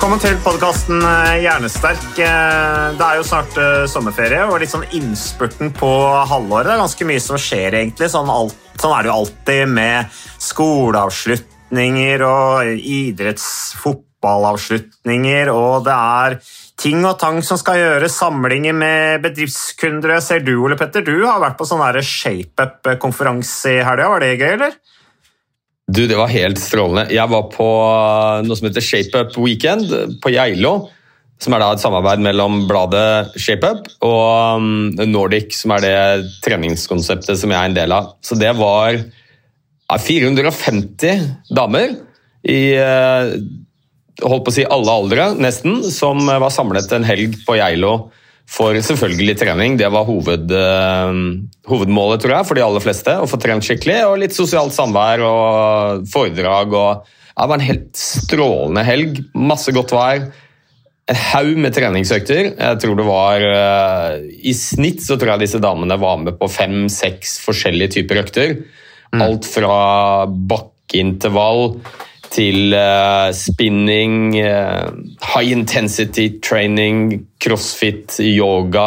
Velkommen til podcasten Hjernesterk. Det jo snart sommerferie og litt sånn innspurten på halvåret. Det ganske mye som skjer egentlig. Sånn det jo alltid med skoleavslutninger og idrettsfotballavslutninger, og det ting og tang som skal gjøres, samlinger med bedriftskunder. Jeg ser du, Ole Petter, du har vært på sånn shape-up-konferanse I helgen. Var det gøy, eller? Du, det var helt strålende. Jeg var på noe som heter Shape Up Weekend på Geilo, som da et samarbeid mellom bladet Shape Up og Nordic, som det treningskonseptet som jeg en del av. Så det var 450 damer I holdt på å si alle aldre, nesten, som var samlet en helg på Geilo for selvfølgelig trening. Det var hovedmålet, tror jeg, for de aller fleste, å få trent skikkelig, og litt sosialt samvær og foredrag. Og, det var en helt strålende helg, masse godt vær, en haug med treningsøkter. Jeg tror det var, I snitt så tror jeg disse damene var med på 5-6 forskjellige typer økter. Alt fra bakkeintervall til spinning, high intensity training, crossfit, yoga,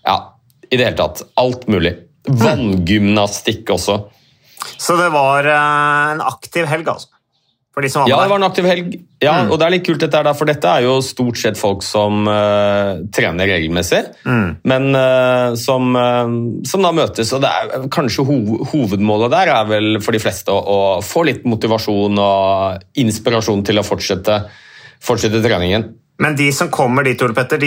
I det hele tatt, alt mulig. Vanngymnastikk også. Så det var en aktiv helg, altså? For de som var med. Ja, det var en aktiv helg. Ja, og det litt kult dette der, for dette jo stort sett folk som trener regelmessig, men som da møtes, og det kanskje hovedmålet der vel for de fleste å få litt motivasjon og inspirasjon til å fortsette treningen. Men de som kommer dit, Ole Petter,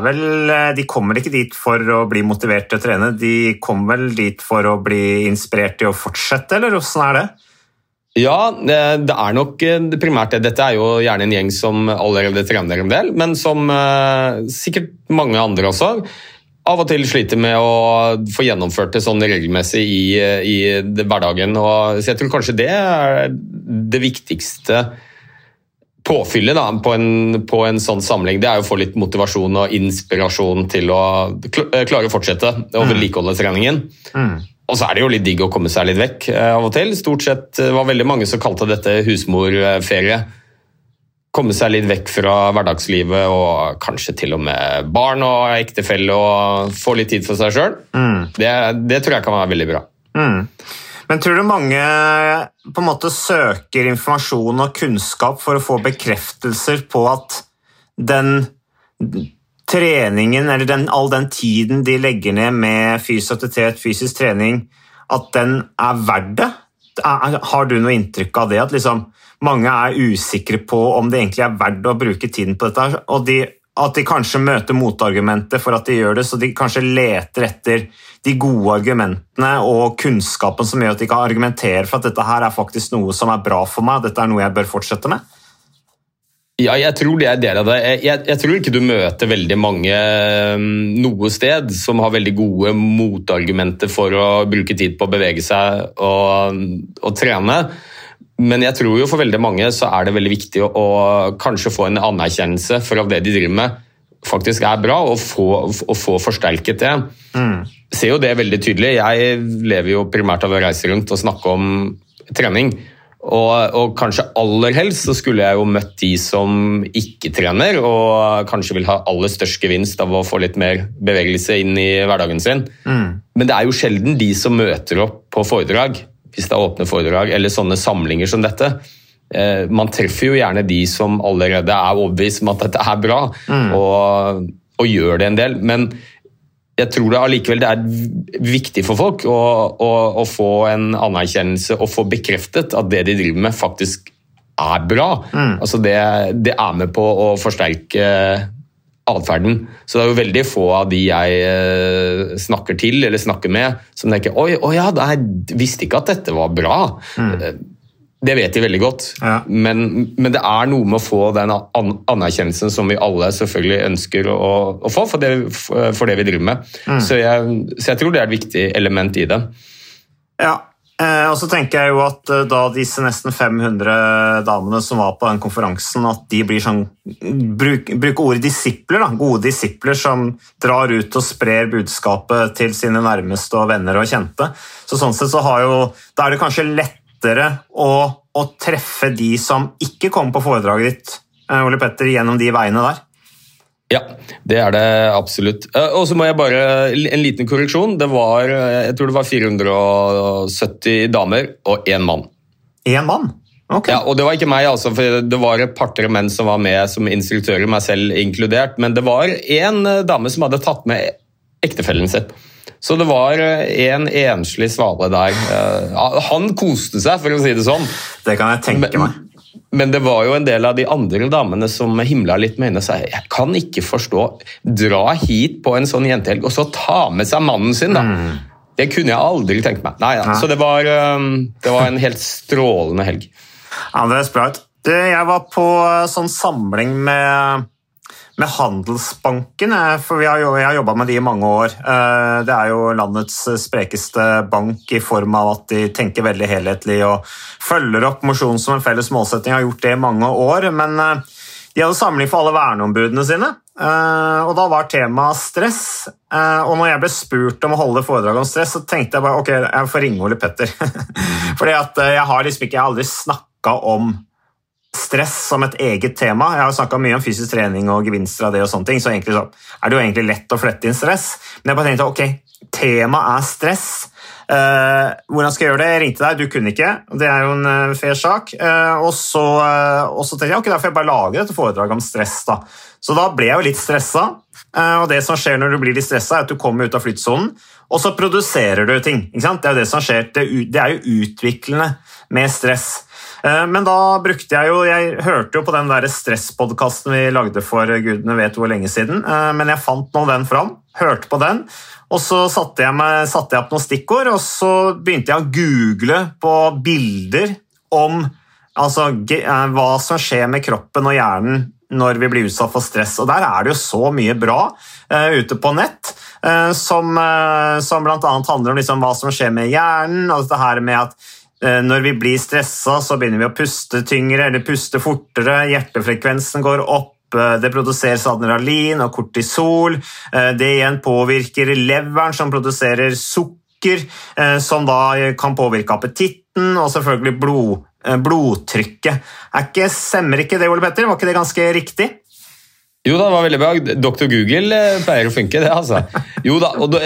de kommer ikke dit for å bli motivert til å trene, de kommer vel dit for å bli inspirert til å fortsette, eller hvordan det? Ja, det nok primært det. Dette jo gjerne en gjeng som allerede trener en del, men som sikkert mange andre også av og til sliter med å få gjennomført det sånn regelmessig i hverdagen. Og, så jeg tror kanskje det det viktigste påfyllet da, på en sånn samling. Det jo å få litt motivasjon og inspirasjon til å klare å fortsette og vedlikeholde treningen. Og så det jo litt digg å komme seg litt vekk av og til. Stort sett var veldig mange som kalte dette husmorferie. Komme seg litt vekk fra hverdagslivet og kanskje til og med barn og ektefelle og få litt tid for seg selv. Det tror jeg kan være veldig bra. Men tror du mange på en måte søker informasjon og kunnskap for å få bekreftelser på at den treningen, eller all den tiden de legger ned med fysisk aktivitet, fysisk trening, at den verdt det? Har du noe inntrykk av det? At liksom mange usikre på om det egentlig verdt å bruke tiden på dette, og at de kanskje møter motargumenter for at de gjør det, så de kanskje leter etter de gode argumentene og kunnskapen som gjør at de kan argumentere for at dette her faktisk noe som bra for meg, dette noe jeg bør fortsette med? Ja, jeg tror det del av det. Jeg tror ikke du møter veldig mange noe sted som har veldig gode motargumenter for å bruke tid på å bevege seg og trene. Men jeg tror jo for veldig mange så det veldig viktig å kanskje få en anerkjennelse for at det de driver med faktisk bra, og få forsterket det. Ser jo det veldig tydelig. Jeg lever jo primært av å reise rundt og snakke om trening. Og kanskje aller helst så skulle jeg jo møtt de som ikke trener, og kanskje vil ha aller størst gevinst av å få litt mer bevegelse inn i hverdagen sin. Men det jo sjelden de som møter opp på foredrag, hvis det åpne foredrag, eller sånne samlinger som dette. Man treffer jo gjerne de som allerede overbevist om at dette bra, og gjør det en del, men jeg tror det allikevel det viktig for folk å få en anerkjennelse og få bekreftet at det de driver med faktisk bra. Altså det med på å forsterke adferden. Så det jo veldig få av de jeg snakker til eller snakker med som tenker, oi ja, jeg visste ikke at dette var bra. Det vet de veldig godt, men det noe med å få den anerkjennelsen som vi alle selvfølgelig ønsker å få for det vi driver med. Så jeg tror det et viktig element i det. Ja, og så tenker jeg jo at da disse nesten 500 damene som var på den konferansen, at de blir sånn, bruker ordet disipler da, gode disipler som drar ut og sprer budskapet til sine nærmeste og venner og kjente. Så sånn sett så da det kanskje lettere å treffe de som ikke kommer på foredraget ditt Ole Petter, gjennom de veiene der. Ja, det det absolutt. Og så må jeg bare, en liten korreksjon. Jeg tror det var 470 damer og 1 mann. 1 mann? Ok. Ja, og det var ikke meg, altså, for det var et par-tre menn som var med som instruktører, meg selv inkludert, men det var en dame som hadde tatt med ektefellen sin. Så det var en enslig svale der. Han koste seg, for å si det sånn. Det kan jeg tenke meg. Men det var jo en del av de andre damene som himla litt med henne og sa, jeg kan ikke forstå, dra hit på en sånn jentehelg, og så ta med seg mannen sin da. Det kunne jeg aldri tenkt meg. Nei, ja. Så det var en helt strålende helg. Ja, det bra ut. Jeg var på sånn samling med Handelsbanken, for jeg har jobbet med de i mange år. Det jo landets sprekeste bank i form av at de tenker veldig helhetlig og følger opp mosjon som en felles målsetting, har gjort det i mange år, men de hadde samling for alle verneombudene sine, og da var temaet stress, og når jeg ble spurt om å holde foredrag om stress, så tenkte jeg bare, ok, jeg får ringe Ole Petter, fordi at jeg har aldri snakket om stress som et eget tema. Jeg har snakket mye om fysisk trening og gevinster av det og sånne ting, så egentlig så det jo egentlig lett å flette inn stress. Men jeg bare tenkte, ok, temaet stress. Hvordan skal jeg gjøre det? Jeg ringte deg, du kunne ikke. Det jo en fair sak. Og så tenkte jeg, ok, da får jeg bare lage dette foredrag om stress da. Så da ble jeg jo litt stresset. Og det som skjer når du blir litt stresset, at du kommer ut av flyttsonen, og så produserer du ting. Ikke sant? Det jo det som skjer. Det jo utviklende med stress. Men da brukte jeg hørte jo på den der stresspodcasten vi lagde for gudene vet hvor lenge siden, men jeg fant nå den fram, hørte på den, og så satte jeg opp noen stikkord, og så begynte jeg å google på bilder om altså, hva som skjer med kroppen og hjernen når vi blir utsatt for stress, og der det jo så mye bra ute på nett, som blant annet handler om liksom, hva som skjer med hjernen, og dette her med at når vi blir stresset, så begynner vi å puste tyngre eller puste fortere, hjertefrekvensen går opp, det produseres adrenalin og kortisol, det igjen påvirker leveren som produserer sukker, som da kan påvirke appetitten, og selvfølgelig blodtrykket. Stemmer ikke det, Ole Petter? Var ikke det ganske riktig? Jo da, det var veldig bra. Dr. Google pleier å funke, det altså. Jo da, og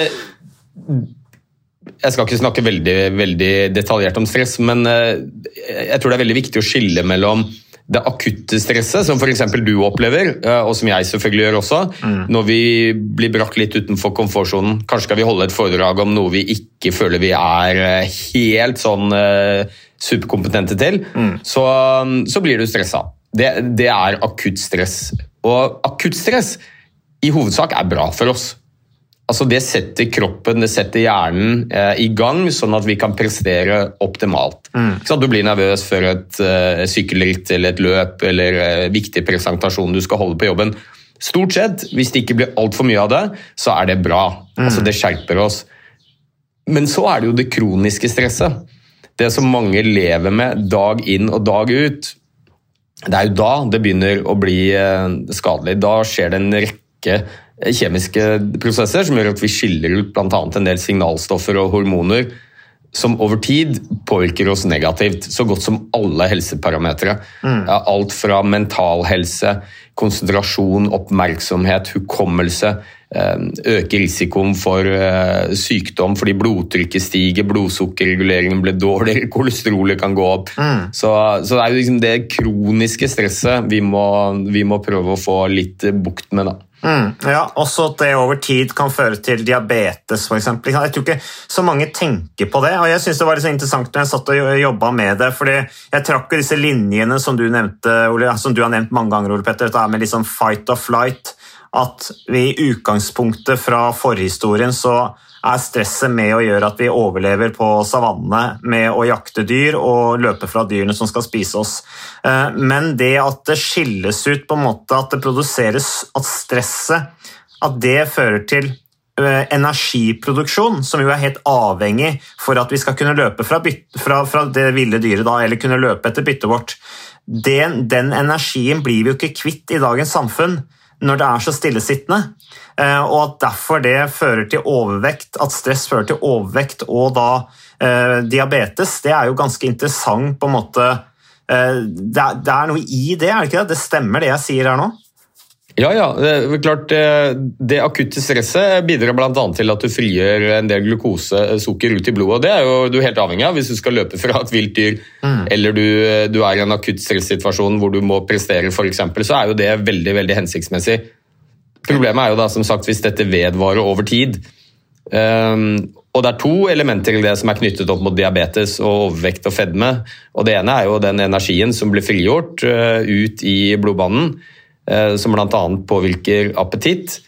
jeg skal ikke snakke veldig, veldig detaljert om stress, men jeg tror det veldig viktig å skille mellom det akutte stresset, som for eksempel du opplever, og som jeg selvfølgelig gjør også, når vi blir brakt litt utenfor komfortsonen. Kanskje skal vi holde et foredrag om noe vi ikke føler vi helt sånn superkompetente til, så blir du stresset. Det akutt stress. Og akutt stress i hovedsak bra for oss. Altså det setter kroppen, det setter hjernen i gang, sånn at vi kan prestere optimalt. Så du blir nervøs for et sykkelritt eller et løp eller viktig presentasjon du skal holde på jobben. Stort sett, hvis det ikke blir alt for mye av det, så det bra. Altså det skjerper oss. Men så det jo det kroniske stresset. Det som mange lever med dag inn og dag ut. Det jo da det begynner å bli skadelig. Da skjer det en rekke kjemiske prosesser som gjør at vi skiller ut blant annet en del signalstoffer og hormoner som over tid påvirker oss negativt, så godt som alle helseparametre. Alt fra mental helse, konsentrasjon, oppmerksomhet, hukommelse, øker risikoen for sykdom fordi blodtrykket stiger, blodsukkerreguleringen blir dårligere, kolesterolet kan gå opp. Så det jo liksom det kroniske stresset vi må prøve å få litt bukt med da. Ja, også at det over tid kan føre til diabetes for eksempel. Jeg tror ikke så mange tenker på det, og jeg synes det var litt så interessant når jeg satt og jobbet med det, fordi jeg trakk jo disse linjene som du nevnte, Ole, som du har nevnt mange ganger, Ole Petter, dette med liksom fight or flight, at vi i utgangspunktet fra forhistorien så stresset med å gjøre at vi overlever på savannene med å jakte dyr og løpe fra dyrene som skal spise oss. Men det at det skilles ut på en måte, at det produseres, at stresset, at det fører til energiproduksjon, som jo helt avhengig for at vi skal kunne løpe fra det ville dyret da, eller kunne løpe etter byttet vårt. Den energien blir vi jo ikke kvitt i dagens samfunn når det så stillesittende. Og at derfor det fører til overvekt, at stress fører til overvekt og da diabetes, det jo ganske interessant på en måte Det noe i det, det ikke det? Det stemmer det jeg sier her nå? Ja, det er klart. Det akutte stresset bidrar blant annet til at du frigjør en del glukose, sukker ut i blodet, og det er jo du helt avhengig av hvis du skal løpe fra et vilt dyr, eller du er i en akutt stressituasjon hvor du må prestere for eksempel, så er jo det veldig, veldig hensiktsmessig. Problemet er jo da, som sagt, hvis dette vedvarer over tid, og det er to elementer i det som er knyttet opp mot diabetes og overvekt og fedme, og det ene er jo den energien som blir frigjort ut i blodbanen, som blant annet påvirker appetitt.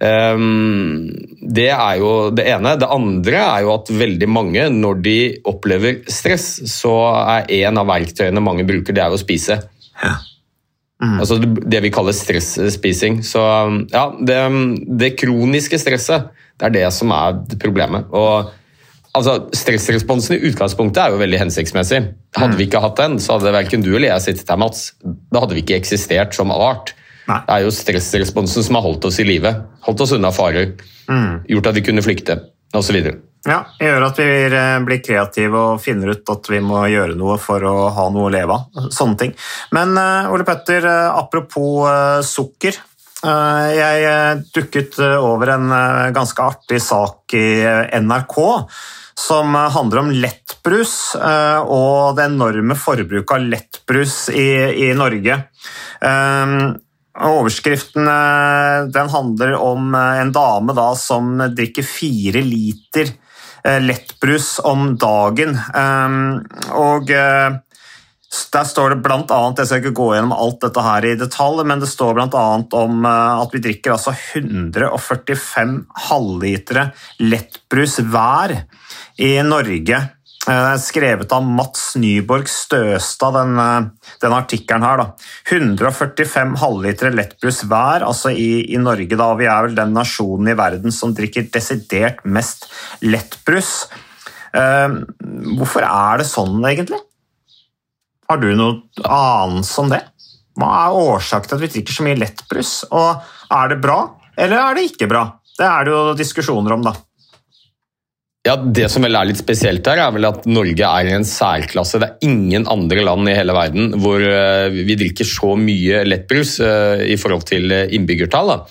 Det er jo det ene. Det andre er jo at veldig mange, når de opplever stress, så er en av verktøyene mange bruker, det er å spise. Ja. Altså det vi kaller stressspising. Så ja, det kroniske stresset, det er det som er problemet. Og altså, stressresponsen i utgangspunktet er jo veldig hensiktsmessig. Hadde vi ikke hatt den, så hadde hverken du eller jeg sittet her, Mats. Da hadde vi ikke eksistert som art. Nei. Det er jo stressresponsen som har holdt oss i livet, holdt oss unna farer, gjort at vi kunne flykte, og så videre. Ja, det gjør at vi blir kreative og finner ut at vi må gjøre noe for å ha noe å leve av, sånne ting. Men Ole Petter, apropos sukker, jeg dukket over en ganske artig sak i NRK, som handler om lettbrus og det enorme forbruket av lettbrus i Norge. Overskriften den handler om en dame da, som drikker 4 liter lettbrus om dagen, og der står det blant annet, jeg skal ikke gå gjennom alt dette her i detalj, men det står blant annet om at vi drikker altså 145 halvlitere lettbrus hver i Norge. Det er skrevet av Mats Nyborg Støstad, den artikkelen her. Da. 145 halvlitere lettbrus hver, altså i Norge. Da. Vi er vel den nasjonen i verden som drikker desidert mest lettbrus. Hvorfor er det sånn egentlig? Har du noe anelse om det? Hva er årsaken til at vi drikker så mye lettbrus? Og er det bra, eller er det ikke bra? Det er det jo diskusjoner om, da. Ja, det som vel er litt spesielt her er vel at Norge er i en særklasse. Det er ingen andre land i hele verden hvor vi drikker så mye lettbrus i forhold til innbyggertall. Da.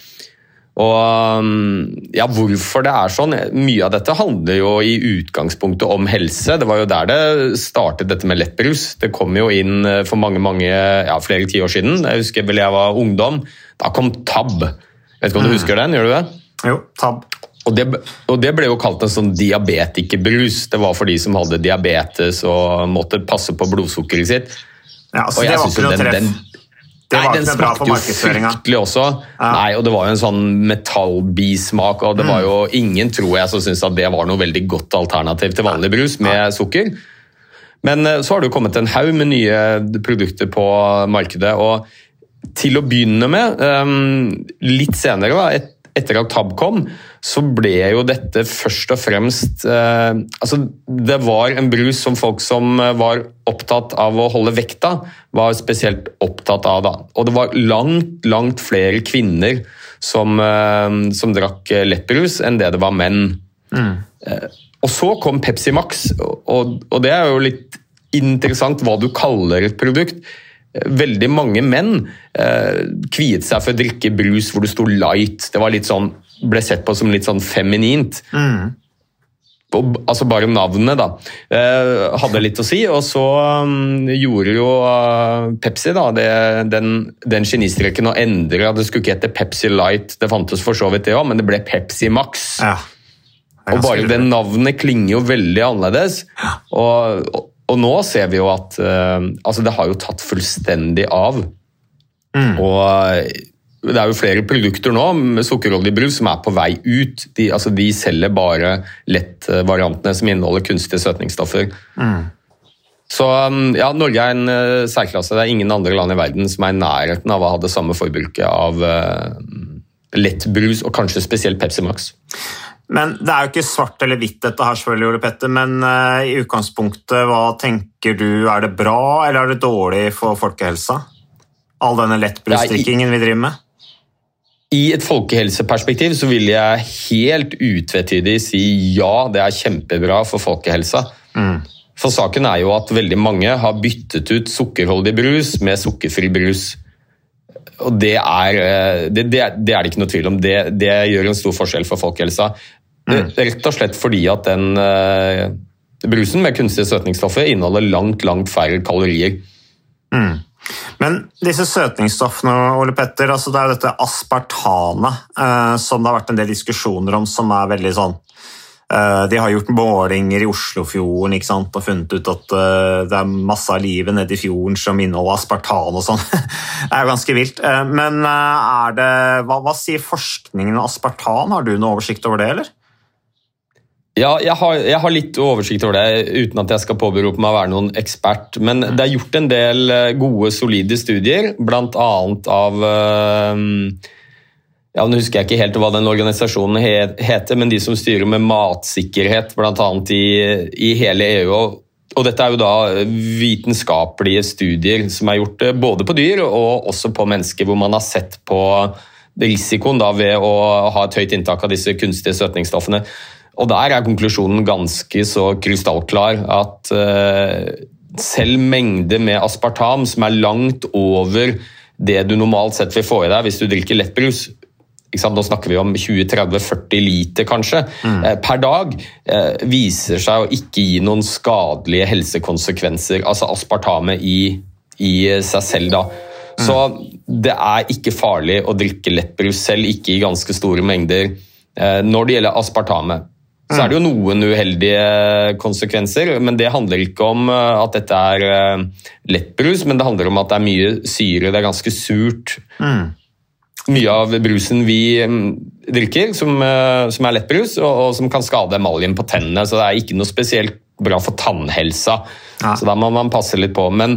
Og ja, hvorfor det er sånn? Mye av dette handler jo i utgangspunktet om helse. Det var jo der det startet dette med lettbrus. Det kom jo inn for flere 10 år siden. Jeg husker vel jeg var ungdom. Da kom Tab. Vet ikke om du husker den, gjør du det? Jo, Tab. Og det ble jo kalt en sånn diabetikerbrus. Det var for de som hadde diabetes og måtte passe på blodsukkeret sitt. Ja, så det var ikke noe treff. Den smakte jo fryktelig også. Ja. Nei, og det var jo en sånn metallbismak, og det var jo ingen, tror jeg, som syntes at det var noe veldig godt alternativ til vanlig brus med sukker. Men så har det jo kommet en haug med nye produkter på markedet, og til å begynne med, litt senere, etter at Tab kom, så ble jo dette først og fremst det var en brus som folk som var opptatt av å holde vekta, var spesielt opptatt av da. Og det var langt flere kvinner som drakk lettbrus enn det var menn. Og så kom Pepsi Max, og det er jo litt interessant hva du kaller et produkt. Veldig mange menn kviet seg for å drikke brus hvor det stod light. Det var litt sånn, ble sett på som litt sånn feminint. Altså bare navnet da hadde litt å si, og så gjorde jo Pepsi da, den genistreken å endre. Det skulle ikke hete Pepsi Light, det fantes for så vidt det også, men det ble Pepsi Max. Ja. Og bare det navnet klinger jo veldig annerledes. Ja. Og nå ser vi jo at det har jo tatt fullstendig av. Og det er jo flere produkter nå med sukkerholdig brus som er på vei ut. De selger bare lettvariantene som inneholder kunstige søtningsstoffer. Så ja, Norge er en særklasse. Det er ingen andre land i verden som er i nærheten av å ha det samme forbruket av lettbrus, og kanskje spesielt Pepsi Max. Men det er jo ikke svart eller hvitt dette her, selvfølgelig, Ole Petter, men i utgangspunktet, hva tenker du? Er det bra, eller er det dårlig for folkehelsa? All denne lettbrusdrikkingen vi driver med? I et folkehelseperspektiv så vil jeg helt utvetydig si ja, det er kjempebra for folkehelsa. For saken jo at veldig mange har byttet ut sukkerholdig brus med sukkerfri brus. Og det det ikke noe tvil om. Det gjør en stor forskjell for folkehelsa. Rett og slett fordi at den brusen med kunstige søtningsstoffer inneholder langt færre kalorier. Men disse søtningsstoffene, Ole Petter, altså det jo dette aspartame, som det har vært en del diskusjoner om, som veldig sånn. De har gjort målinger i Oslofjorden, ikke sant, og funnet ut at det masse av livet nede i fjorden som inneholder aspartan og sånn. Det jo ganske vilt. Men hva sier forskningen om aspartan? Har du noe oversikt over det, eller? Ja, jeg har litt oversikt over det, uten at jeg skal påberope meg å være noen ekspert. Men det gjort en del gode, solide studier, blant annet av... nå husker jeg ikke helt hva den organisasjonen heter, men de som styrer med matsikkerhet, blant annet i hele EU. Og dette jo da vitenskapelige studier som gjort både på dyr og også på mennesker, hvor man har sett på risikoen da ved å ha et høyt inntak av disse kunstige søtningsstoffene. Og der konklusjonen ganske så krystallklar at selv mengde med aspartam som langt over det du normalt sett vil få i deg hvis du drikker lettbrus, nå snakker vi om 20-30-40 liter kanskje, per dag, viser seg å ikke gi noen skadelige helsekonsekvenser, altså aspartame i seg selv da. Så det ikke farlig å drikke lettbrus selv, ikke i ganske store mengder. Når det gjelder aspartame, så det jo noen uheldige konsekvenser, men det handler ikke om at dette lettbrus, men det handler om at det mye syre, det ganske surt. Mye av brusen vi drikker, som lettbrus, og som kan skade emaljen på tennene, så det ikke noe spesielt bra for tannhelsa, så da må man passe litt på. Men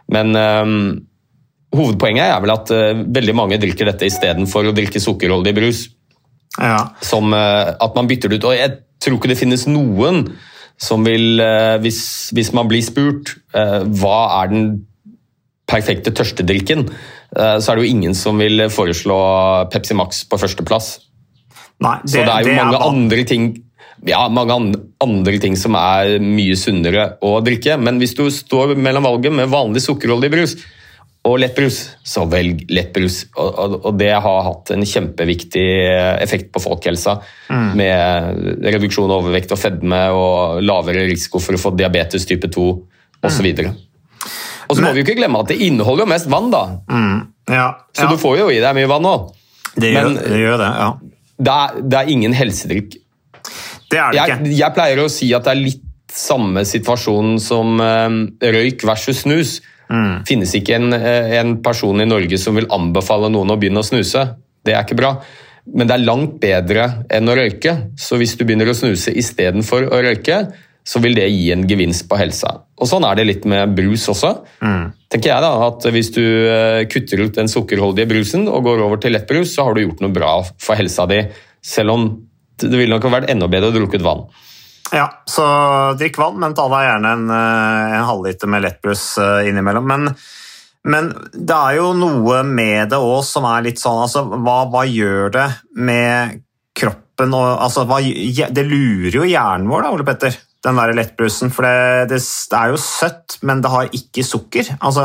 hovedpoenget vel at veldig mange drikker dette i stedet for å drikke sukkerholdig brus. Som at man bytter det ut, og jeg tror ikke det finnes noen som vil, hvis man blir spurt hva den perfekte tørstedrikken, så det jo ingen som vil foreslå Pepsi Max på førsteplass. Nei, så det jo mange andre ting, mange andre ting som mye sunnere å drikke, men hvis du står mellom valget med vanlig sukkerholdig brus og lettbrus, så velg lettbrus, og det har hatt en kjempeviktig effekt på folkehelsa, med reduksjon av overvekt og fedme, og lavere risiko for å få diabetes type 2, og så videre. Og så må vi jo ikke glemme at det inneholder jo mest vann da. Så du får jo i deg mye vann nå. Det gjør det, ja. Det ingen helsedrikk. Det det ikke. Jeg pleier å si at det litt samme situasjon som røyk versus snus. Finnes ikke en person i Norge som vil anbefale noen å begynne å snuse. Det ikke bra. Men det langt bedre enn å røyke. Så hvis du begynner å snuse i stedet for å røyke, så vil det gi en gevinst på helsa. Og sånn det litt med brus også. Tenker jeg da, at hvis du kutter ut den sukkerholdige brusen og går over til lettbrus, så har du gjort noe bra for helsa di, selv om det ville nok ha vært enda bedre å drukke vann. Ja, så drikk vann, men ta deg gjerne en halvliter med lettbrus innimellom. Men det jo noe med det også som litt sånn, altså, hva gjør det med kroppen? Og, altså, det lurer jo hjernen vår da, Ole Petter, den der lettbrusen, for det jo søtt, men det har ikke sukker. Altså,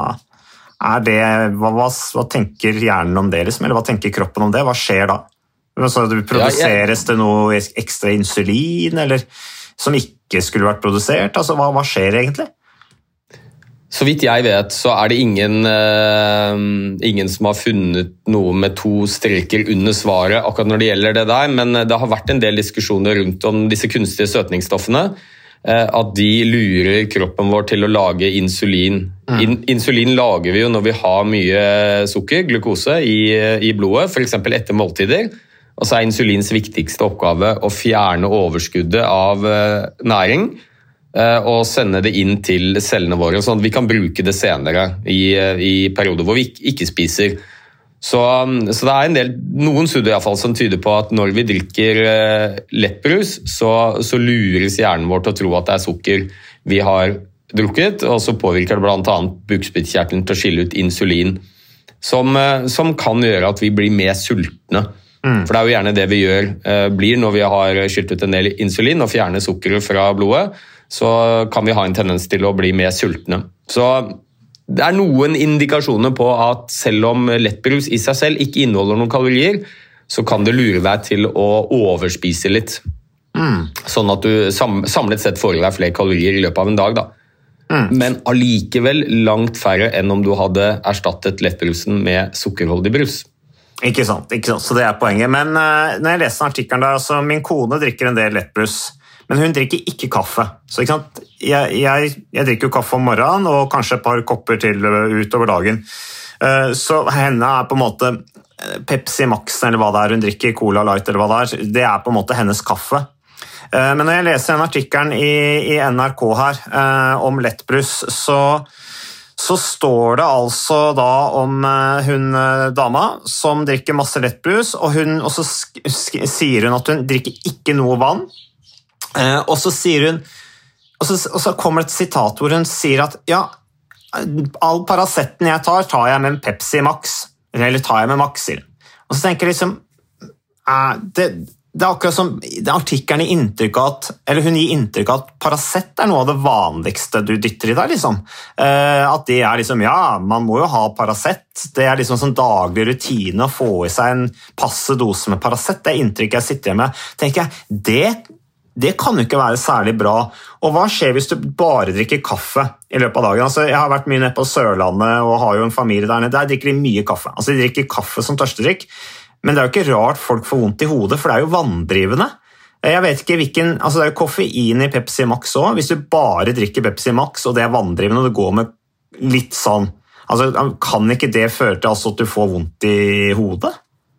hva tenker hjernen om det, liksom? Eller hva tenker kroppen om det? Hva skjer da? Så produseres det noe ekstra insulin, eller som ikke skulle vært produsert? Altså, hva skjer egentlig? Så vidt jeg vet, så det ingen som har funnet noe med 2 streker under svaret akkurat når det gjelder det der, men det har vært en del diskusjoner rundt om disse kunstige søtningsstoffene, at de lurer kroppen vår til å lage insulin. Insulin lager vi jo når vi har mye sukker, glukose, i blodet, for eksempel etter måltider. Og så insulins viktigste oppgave å fjerne overskuddet av næring, og sende det inn til cellene våre, sånn at vi kan bruke det senere i perioder hvor vi ikke spiser. Så det en del, noen studier i hvert fall, som tyder på at når vi drikker lettbrus, så lures hjernen vår til å tro at det sukker vi har drukket, og så påvirker det blant annet bukspyttkjertelen til å skille ut insulin, som kan gjøre at vi blir mer sultne. For det jo gjerne det vi blir når vi har skilt ut en del insulin og fjerner sukkeret fra blodet, så kan vi ha en tendens til å bli mer sultne. Så det noen indikasjoner på at selv om lettbrus i seg selv ikke inneholder noen kalorier, så kan det lure deg til å overspise litt. Sånn at du samlet sett får i deg flere kalorier i løpet av en dag. Da. Men allikevel langt færre enn om du hadde erstattet lettbrusen med sukkerholdig brus. Ikke sant, så det poenget. Men når jeg leser artikkelen der, altså min kone drikker en del lettbrus, men hun drikker ikke kaffe. Så ikke sant? Jeg drikker jo kaffe om morgenen, og kanskje et par kopper til utover dagen. Så henne på en måte Pepsi Max, eller hva det hun drikker, Cola Light, eller hva det på en måte hennes kaffe. Men når jeg leser den artikkelen i NRK her om lettbrus, så står det altså da om hun dama som drikker masse lettbrus, og så sier hun at hun drikker ikke noe vann. Og så sier hun, og så kommer et sitat hvor hun sier at ja, all Paracetten jeg tar jeg med en Pepsi Max, eller tar jeg med Max. Og så tenker jeg liksom, det akkurat som artikkelen gir inntrykk av eller hun gir inntrykk av at Paracet noe av det vanligste du dytter i deg, liksom. At det liksom, ja, man må jo ha Paracet, det liksom sånn daglig rutine å få i seg en passe dose med Paracet, det inntrykket jeg sitter med, tenker jeg, det kan jo ikke være særlig bra. Og hva skjer hvis du bare drikker kaffe i løpet av dagen? Altså, jeg har vært mye nede på Sørlandet og har jo en familie der nede. Der drikker de mye kaffe. Altså, de drikker kaffe som tørstedrikk, men det jo ikke rart folk får vondt i hodet, for det jo vanndrivende. Jeg vet ikke altså det jo koffein i Pepsi Max også. Hvis du bare drikker Pepsi Max, og det vanndrivende, og det går med litt sånn, altså, kan ikke det føre til altså, at du får vondt i hodet?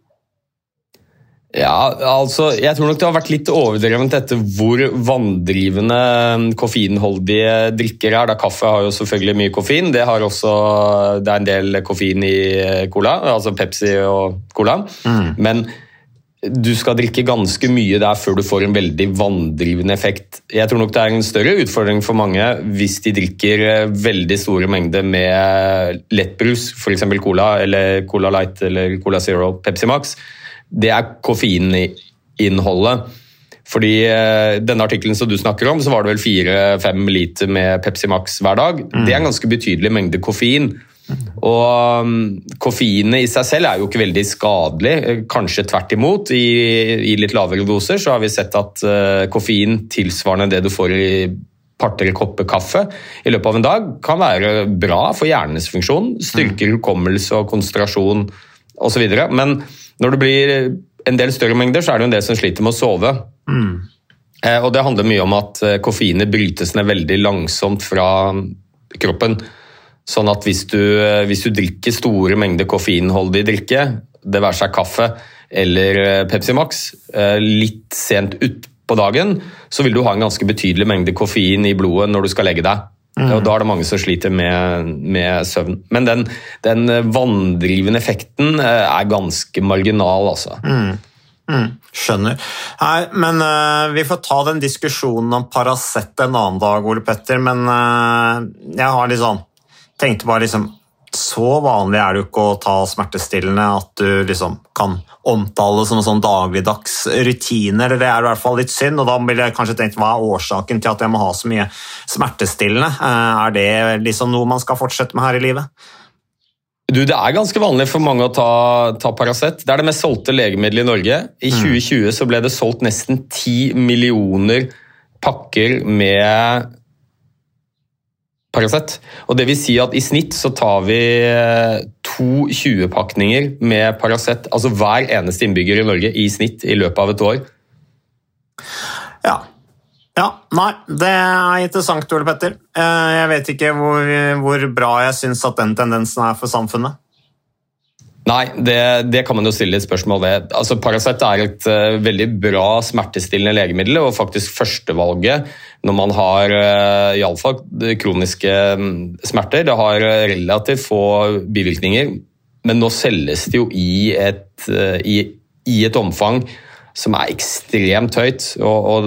Ja, altså, jeg tror nok det har vært litt overdrevent dette hvor vanndrivende koffeinholdige drikker da kaffe har jo selvfølgelig mye koffein, det en del koffein i cola, altså Pepsi og cola, men du skal drikke ganske mye der før du får en veldig vanndrivende effekt. Jeg tror nok det en større utfordring for mange hvis de drikker veldig store mengder med lettbrus, for eksempel cola, eller Cola Light, eller Cola Zero, Pepsi Max. Det koffeininnholdet. Fordi denne artikkelen som du snakker om, så var det vel 4-5 liter med Pepsi Max hver dag. Det en ganske betydelig mengde koffein. Og koffeinet i seg selv jo ikke veldig skadelig, kanskje tvert imot. I litt lavere doser så har vi sett at koffein tilsvarende det du får i par-tre kopper kaffe i løpet av en dag kan være bra for hjernens funksjon, styrker hukommelse og konsentrasjon og så videre. Men når det blir en del større mengder, så det jo en del som sliter med å sove. Og det handler mye om at koffeinet brytes ned veldig langsomt fra kroppen. Sånn at hvis du drikker store mengder koffeinholdig drikke, det være seg kaffe eller Pepsi Max, litt sent ut på dagen, så vil du ha en ganske betydelig mengde koffein i blodet når du skal legge deg. Og da det mange som sliter med søvn. Men den vanndrivende effekten ganske marginal, altså. Skjønner. Nei, men vi får ta den diskusjonen om Paracet en annen dag, Ole Petter, men jeg har tenkte bare så vanlig det jo ikke å ta smertestillende at du kan omtale som en sånn dagligdags rutine, eller det i hvert fall litt synd, og da vil jeg kanskje tenke, hva årsaken til at jeg må ha så mye smertestillende? Det noe man skal fortsette med her i livet? Det ganske vanlig for mange å ta Paracet. Det det mest solgte legemiddelet i Norge. I 2020 så ble det solgt nesten 10 millioner pakker med Paracet. Og det vil si at i snitt så tar vi 2 20-pakninger med Paracet, altså hver eneste innbygger i Norge i snitt i løpet av et år. Ja, nei, det interessant, Ole Petter. Jeg vet ikke hvor bra jeg synes at den tendensen for samfunnet. Nei, det kan man jo stille et spørsmål ved. Altså, Paracet et veldig bra smertestillende legemiddel, og faktisk førstevalget når man har i alle fall kroniske smerter. Det har relativt få bivirkninger, men nå selges det jo i et omfang som ekstremt høyt, og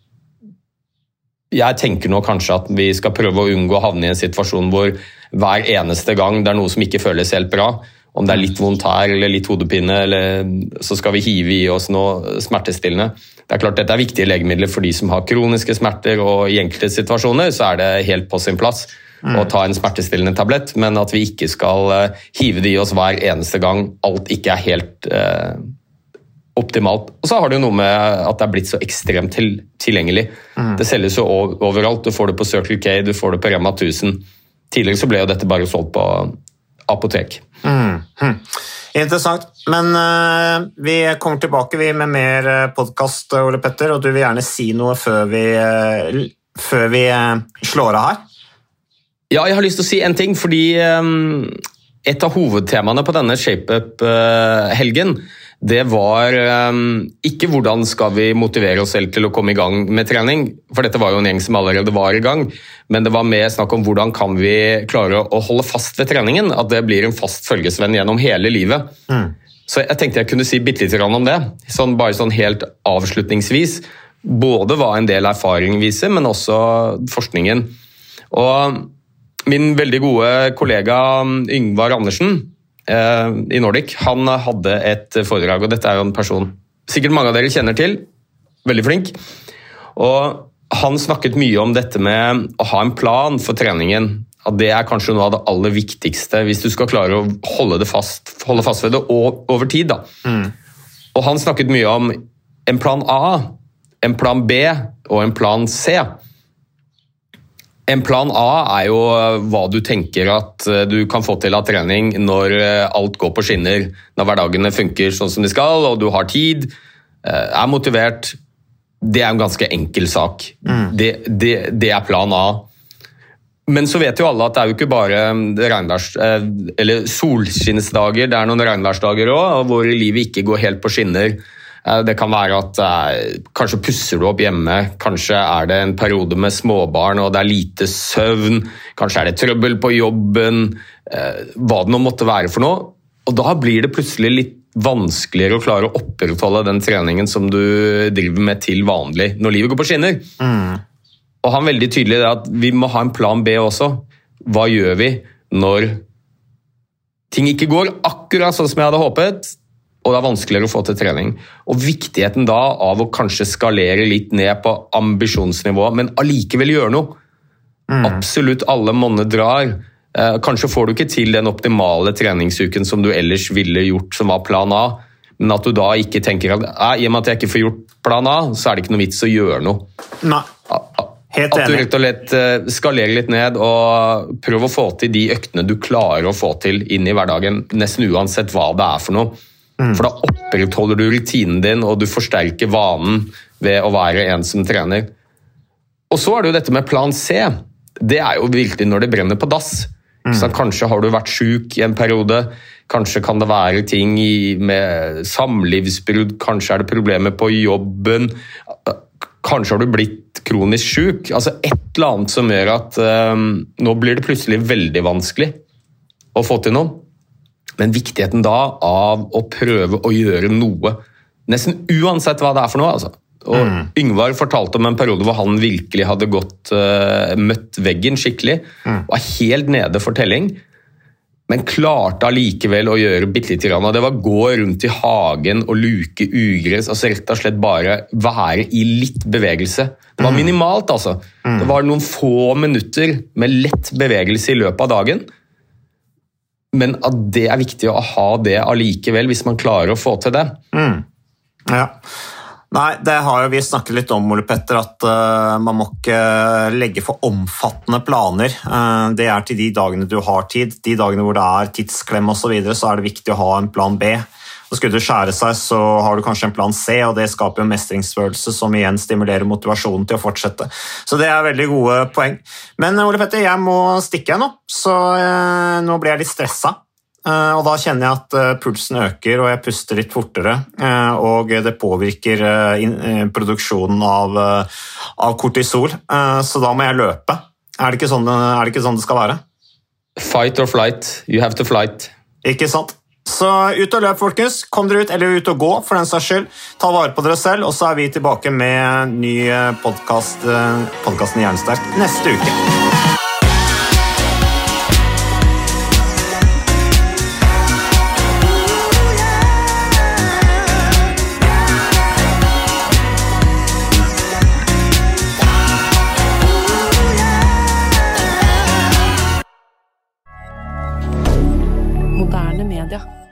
jeg tenker nå kanskje at vi skal prøve å unngå å havne i en situasjon hvor hver eneste gang det noe som ikke føles helt bra, om det litt vondt her eller litt hodepine, så skal vi hive i oss noe smertestillende. Det klart dette viktige legemidler for de som har kroniske smerter, og i enkelte situasjoner så det helt på sin plass å ta en smertestillende tablett, men at vi ikke skal hive det i oss hver eneste gang alt ikke helt optimalt. Og så har det jo noe med at det blitt så ekstremt tilgjengelig. Det selges jo overalt. Du får det på Circle K, du får det på Rema 1000. Tidligere så ble jo dette bare solgt på apotek. Interessant. Men vi kommer tilbake med mer podcast, Ole Petter, og du vil gjerne si noe før vi slår av her? Ja, jeg har lyst til å si en ting, fordi et av hovedtemaene på denne ShapeUp-helgen, det var ikke hvordan skal vi motivere oss selv til å komme i gang med trening, for dette var jo en gjeng som allerede var i gang, men det var mer snakk om hvordan kan vi klare å holde fast ved treningen, at det blir en fast følgesvenn gjennom hele livet. Så jeg tenkte jeg kunne si bitte litt om det, bare sånn helt avslutningsvis, både hva en del erfaring viser, men også forskningen. Og min veldig gode kollega Yngvar Andersen i Nordic, han hadde et foredrag, og dette jo en person sikkert mange av dere kjenner til, veldig flink, og han snakket mye om dette med å ha en plan for treningen, at det kanskje noe av det aller viktigste hvis du skal klare å holde fast ved det over tid. Da. Og han snakket mye om en plan A, en plan B og en plan C. En plan A jo hva du tenker at du kan få til av trening når alt går på skinner, når hverdagene funker sånn som de skal, og du har tid, motivert. Det en ganske enkel sak. Det plan A. Men så vet jo alle at det jo ikke bare eller solskinnsdager, det noen regnværsdager også, hvor livet ikke går helt på skinner. Det kan være at kanskje pusser du opp hjemme, kanskje det en periode med småbarn og det lite søvn, kanskje det trøbbel på jobben, hva det nå måtte være for noe. Og da blir det plutselig litt vanskeligere å klare å opprettholde den treningen som du driver med til vanlig når livet går på skinner. Og han veldig tydelig at vi må ha en plan B også. Hva gjør vi når ting ikke går akkurat sånn som jeg hadde håpet, og det vanskeligere å få til trening. Og viktigheten da av å kanskje skalere litt ned på ambisjonsnivå, men allikevel gjøre noe. Absolutt alle monner drar. Kanskje får du ikke til den optimale treningsuken som du ellers ville gjort, som var plan A, men at du da ikke tenker at i og med at jeg ikke får gjort plan A, så det ikke noe vits å gjøre noe. Nei, helt enig. At du rett og slett skalerer litt ned og prøver å få til de øktene du klarer å få til inn i hverdagen, nesten uansett hva det for noe. For da opprettholder du rutinen din, og du forsterker vanen ved å være en som trener. Og så det jo dette med plan C. Det jo virkelig når det brenner på dass. Så kanskje har du vært syk i en periode, kanskje kan det være ting med samlivsbrudd, kanskje det problemer på jobben, kanskje har du blitt kronisk syk. Altså et eller annet som gjør at nå blir det plutselig veldig vanskelig å få til noe. Men viktigheten da av å prøve å gjøre noe, nesten uansett hva det for noe. Altså. Og Yngvar fortalte om en periode hvor han virkelig hadde møtt veggen skikkelig, var helt nede for telling, men klarte allikevel å gjøre bitte litt grann. Det var gå rundt i hagen og luke ugress, altså rett og slett bare være i litt bevegelse. Det var minimalt, altså. Det var noen få minutter med lett bevegelse i løpet av dagen, men at det viktig å ha det allikevel hvis man klarer å få til det. Ja. Nei, det har jo vi snakket litt om, Ole Petter, at man må ikke legge for omfattende planer. Det til de dagene du har tid, de dagene hvor det tidsklem og så videre, så det viktig å ha en plan B. Og skulle det skjære seg, så har du kanskje en plan C, og det skaper jo mestringsfølelse som igjen stimulerer motivasjonen til å fortsette. Så det veldig gode poeng. Men Ole Petter, jeg må stikke nå, så nå blir jeg litt stresset. Og da kjenner jeg at pulsen øker, og jeg puster litt fortere, og det påvirker produksjonen av kortisol, så da må jeg løpe. Det ikke sånn det skal være? Fight or flight. You have to flight. Ikke sant? Så ut og løp, folkens. Kom dere ut, eller ut og gå, for den saks skyld. Ta vare på dere selv, og så vi tilbake med en ny podcasten Hjernesterk neste uke. media.